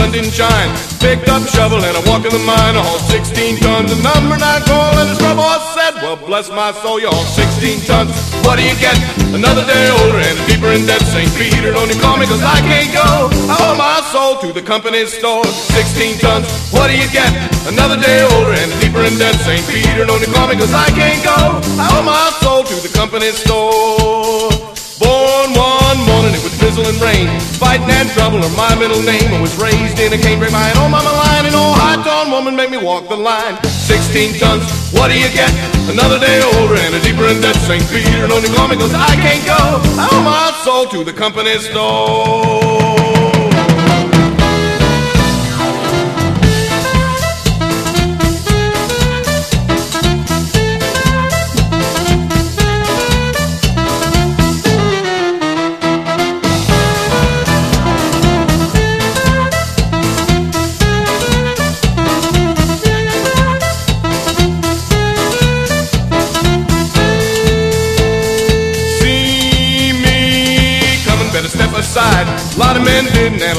sun didn't shine. Picked up a shovel and I walked in the mine. I hauled 16 tons of number 9 coal, and the scrub boss said, well, bless my soul, you haul 16 tons. What do you get? Another day older and deeper in debt. St. Peter, don't you call me, cause I can't go. I owe my soul to the company store. 16 tons, what do you get? Another day older and deeper in debt. St. Peter, don't you call me, cause I can't go. I owe my soul to the company store. Born one morning, it would drizzle and rain. Fighting and trouble are my middle name. I was raised in a canebrake mine. Oh, mama line, and oh, high-tone woman make me walk the line. 16 tons, what do you get? Another day older and a deeper in debt. St. Peter, don't you call me, cause I can't go. I owe my soul to the company store. Better step aside. A lot of men didn't, and